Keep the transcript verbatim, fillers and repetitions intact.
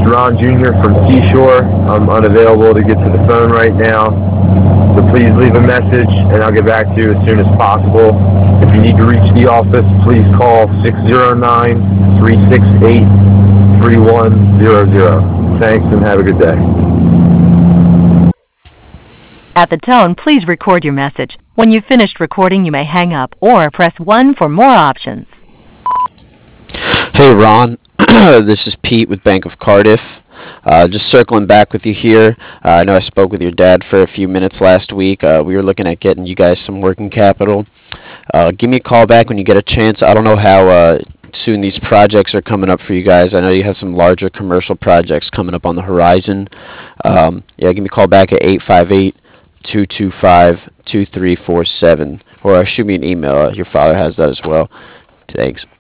Ron Junior from Seashore. I'm unavailable to get to the phone right now, so please leave a message and I'll get back to you as soon as possible. If you need to reach the office, please call six zero nine, three six eight, three one zero zero. Thanks and have a good day. At the tone, please record your message. When you've finished recording, you may hang up or press one for more options. Hey Ron, this is Pete with Bank of Cardiff. Uh, just circling back with you here. Uh, I know I spoke with your dad for a few minutes last week. Uh, we were looking at getting you guys some working capital. Uh, give me a call back when you get a chance. I don't know how uh, soon these projects are coming up for you guys. I know you have some larger commercial projects coming up on the horizon. Um, yeah, give me a call back at eight five eight, two two five, two three four seven or uh, shoot me an email. Uh, your father has that as well. Thanks.